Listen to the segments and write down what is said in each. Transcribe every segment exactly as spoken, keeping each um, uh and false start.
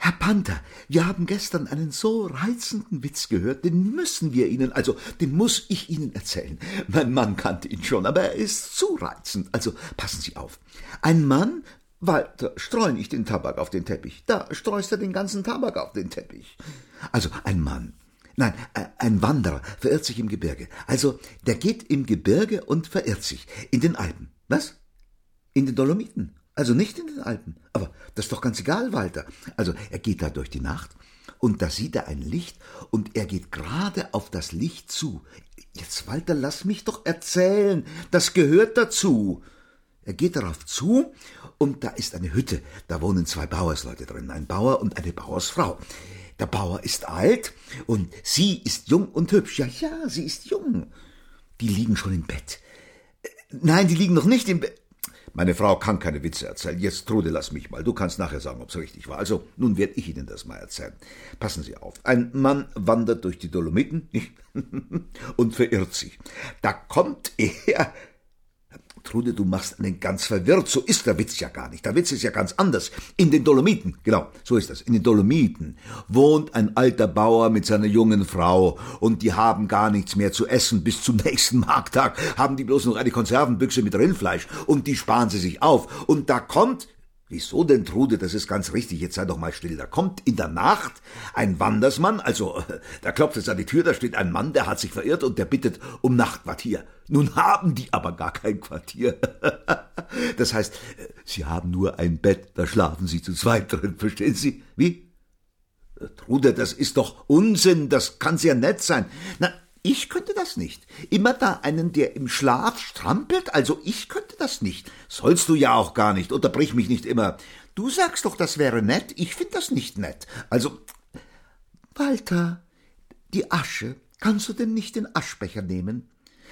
Herr Panther, wir haben gestern einen so reizenden Witz gehört, den müssen wir Ihnen, also den muss ich Ihnen erzählen. Mein Mann kannte ihn schon, aber er ist zu reizend, also passen Sie auf. Ein Mann, Walter, streu nicht den Tabak auf den Teppich, da streust er den ganzen Tabak auf den Teppich. Also ein Mann, nein, ein Wanderer verirrt sich im Gebirge, also der geht im Gebirge und verirrt sich, in den Alpen. Was? In den Dolomiten? Also nicht in den Alpen. Aber das ist doch ganz egal, Walter. Also er geht da durch die Nacht und da sieht er ein Licht und er geht gerade auf das Licht zu. Jetzt, Walter, lass mich doch erzählen. Das gehört dazu. Er geht darauf zu und da ist eine Hütte. Da wohnen zwei Bauersleute drin, ein Bauer und eine Bauersfrau. Der Bauer ist alt und sie ist jung und hübsch. Ja, ja, sie ist jung. Die liegen schon im Bett. Nein, die liegen noch nicht im Bett. Meine Frau kann keine Witze erzählen. Jetzt, Trude, lass mich mal. Du kannst nachher sagen, ob's richtig war. Also, nun werde ich Ihnen das mal erzählen. Passen Sie auf. Ein Mann wandert durch die Dolomiten und verirrt sich. Da kommt er... Trude, du machst einen ganz verwirrt. So ist der Witz ja gar nicht. Der Witz ist ja ganz anders. In den Dolomiten, genau, so ist das. In den Dolomiten wohnt ein alter Bauer mit seiner jungen Frau und die haben gar nichts mehr zu essen. Bis zum nächsten Markttag haben die bloß noch eine Konservenbüchse mit Rindfleisch und die sparen sie sich auf. Und da kommt... Wieso denn, Trude, das ist ganz richtig, jetzt sei doch mal still. Da kommt in der Nacht ein Wandersmann, also da klopft es an die Tür, da steht ein Mann, der hat sich verirrt und der bittet um Nachtquartier. Nun haben die aber gar kein Quartier. Das heißt, sie haben nur ein Bett, da schlafen sie zu zweit drin, verstehen Sie? Wie? Trude, das ist doch Unsinn, das kann's ja nett sein. Na, ich könnte das nicht. Immer da einen, der im Schlaf strampelt, also ich könnte das nicht. Sollst du ja auch gar nicht, unterbrich mich nicht immer. Du sagst doch, das wäre nett, ich find das nicht nett. Also, Walter, die Asche, kannst du denn nicht den Aschbecher nehmen?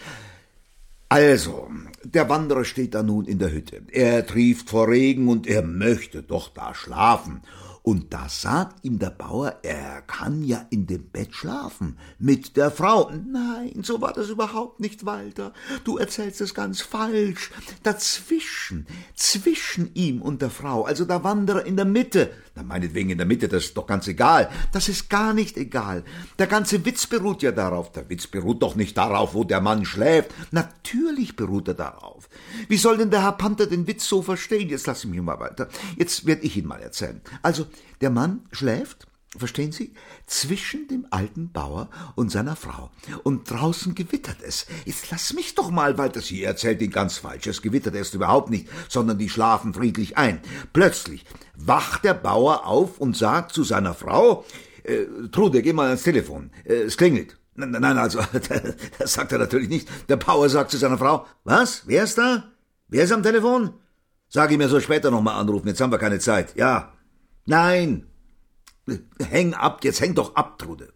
Also, der Wanderer steht da nun in der Hütte. Er trieft vor Regen und er möchte doch da schlafen. Und da sagt ihm der Bauer, er kann ja in dem Bett schlafen, mit der Frau. Nein, so war das überhaupt nicht, Walter. Du erzählst es ganz falsch. Dazwischen, zwischen ihm und der Frau, also der Wanderer in der Mitte. Na, meinetwegen in der Mitte, das ist doch ganz egal. Das ist gar nicht egal. Der ganze Witz beruht ja darauf. Der Witz beruht doch nicht darauf, wo der Mann schläft. Natürlich beruht er darauf. Wie soll denn der Herr Panther den Witz so verstehen? Jetzt lass mich mal weiter. Jetzt werde ich ihn mal erzählen. Also, der Mann schläft, verstehen Sie, zwischen dem alten Bauer und seiner Frau. Und draußen gewittert es. Jetzt lass mich doch mal, Walter, Sie erzählt ihn ganz falsch. Es gewittert erst überhaupt nicht, sondern die schlafen friedlich ein. Plötzlich wacht der Bauer auf und sagt zu seiner Frau, äh, Trude, geh mal ans Telefon, äh, es klingelt. Nein, nein, also, das sagt er natürlich nicht. Der Bauer sagt zu seiner Frau, was, wer ist da? Wer ist am Telefon? Sag ihm, er soll später noch mal anrufen, jetzt haben wir keine Zeit. Ja. Nein, häng ab, jetzt häng doch ab, Trude.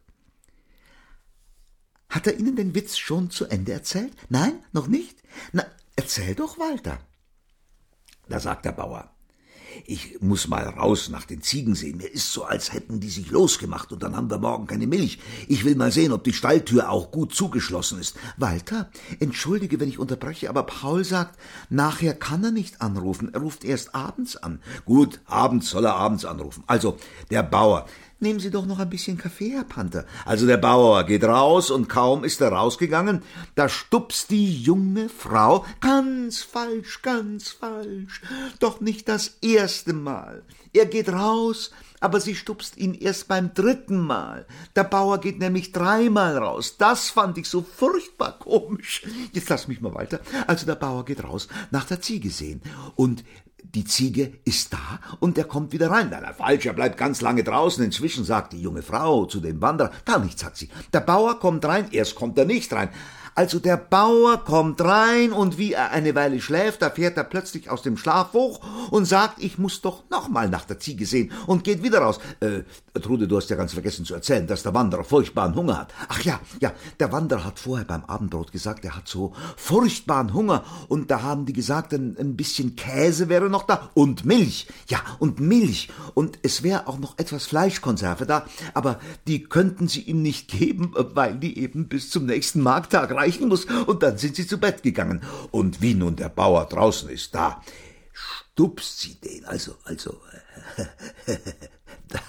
Hat er Ihnen den Witz schon zu Ende erzählt? Nein, noch nicht? Na, erzähl doch, Walter. Da sagt der Bauer, ich muss mal raus nach den Ziegen sehen. Mir ist so, als hätten die sich losgemacht und dann haben wir morgen keine Milch. Ich will mal sehen, ob die Stalltür auch gut zugeschlossen ist. Walter, entschuldige, wenn ich unterbreche, aber Paul sagt, nachher kann er nicht anrufen. Er ruft erst abends an. Gut, abends soll er abends anrufen. Also, der Bauer. Nehmen Sie doch noch ein bisschen Kaffee, Herr Panther. Also der Bauer geht raus und kaum ist er rausgegangen, da stupst die junge Frau, ganz falsch, ganz falsch, doch nicht das erste Mal. Er geht raus, aber sie stupst ihn erst beim dritten Mal. Der Bauer geht nämlich dreimal raus. Das fand ich so furchtbar komisch. Jetzt lass mich mal weiter. Also der Bauer geht raus, nach der Ziege sehen und die Ziege ist da und er kommt wieder rein. Nein, nein, falsch, er bleibt ganz lange draußen. Inzwischen sagt die junge Frau zu dem Wanderer, gar nichts, sagt sie. Der Bauer kommt rein, erst kommt er nicht rein. Also der Bauer kommt rein und wie er eine Weile schläft, da fährt er plötzlich aus dem Schlaf hoch und sagt, ich muss doch noch mal nach der Ziege sehen und geht wieder raus. Äh, Trude, du hast ja ganz vergessen zu erzählen, dass der Wanderer furchtbaren Hunger hat. Ach ja, ja, der Wanderer hat vorher beim Abendbrot gesagt, er hat so furchtbaren Hunger und da haben die gesagt, ein, ein bisschen Käse wäre noch da und Milch. Ja, und Milch und es wäre auch noch etwas Fleischkonserve da, aber die könnten sie ihm nicht geben, weil die eben bis zum nächsten Markttag reichen muss, und dann sind sie zu Bett gegangen. Und wie nun der Bauer draußen ist, da stupst sie den, also, also, da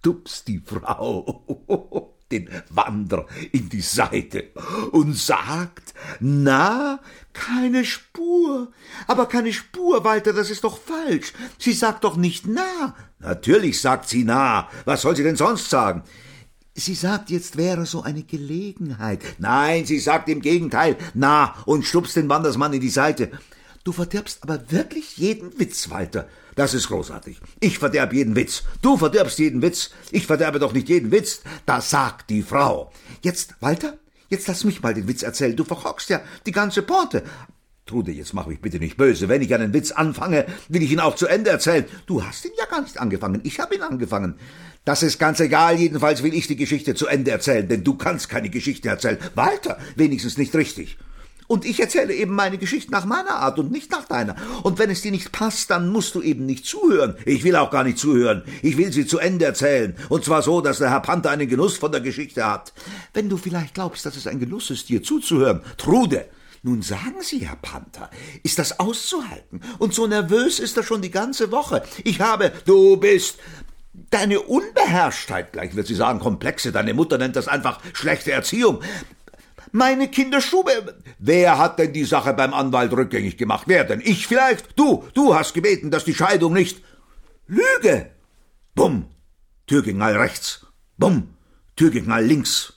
stupst die Frau den Wanderer in die Seite und sagt, na, keine Spur. Aber keine Spur, Walter, das ist doch falsch. Sie sagt doch nicht na. Natürlich sagt sie na. Was soll sie denn sonst sagen? Sie sagt, jetzt wäre so eine Gelegenheit. Nein, sie sagt im Gegenteil, na, und stupst den Wandersmann in die Seite. Du verdirbst aber wirklich jeden Witz, Walter. Das ist großartig. Ich verderb jeden Witz. Du verdirbst jeden Witz. Ich verderbe doch nicht jeden Witz. Das sagt die Frau. Jetzt, Walter, jetzt lass mich mal den Witz erzählen. Du verhockst ja die ganze Pointe. Trude, jetzt mach mich bitte nicht böse. Wenn ich einen Witz anfange, will ich ihn auch zu Ende erzählen. Du hast ihn ja gar nicht angefangen. Ich habe ihn angefangen. Das ist ganz egal. Jedenfalls will ich die Geschichte zu Ende erzählen, denn du kannst keine Geschichte erzählen. Walter, wenigstens nicht richtig. Und ich erzähle eben meine Geschichte nach meiner Art und nicht nach deiner. Und wenn es dir nicht passt, dann musst du eben nicht zuhören. Ich will auch gar nicht zuhören. Ich will sie zu Ende erzählen. Und zwar so, dass der Herr Panther einen Genuss von der Geschichte hat. Wenn du vielleicht glaubst, dass es ein Genuss ist, dir zuzuhören. Trude, nun sagen Sie, Herr Panther, ist das auszuhalten? Und so nervös ist er schon die ganze Woche. Ich habe, du bist... Deine Unbeherrschtheit, gleich wird sie sagen, Komplexe, deine Mutter nennt das einfach schlechte Erziehung. Meine Kinderstube. Wer hat denn die Sache beim Anwalt rückgängig gemacht? Wer denn? Ich vielleicht? Du, du hast gebeten, dass die Scheidung nicht... Lüge! Bumm, Türkingall rechts. Bumm, Türkingall links.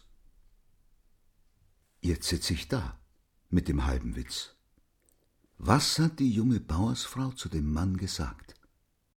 Jetzt sitze ich da, mit dem halben Witz. Was hat die junge Bauersfrau zu dem Mann gesagt?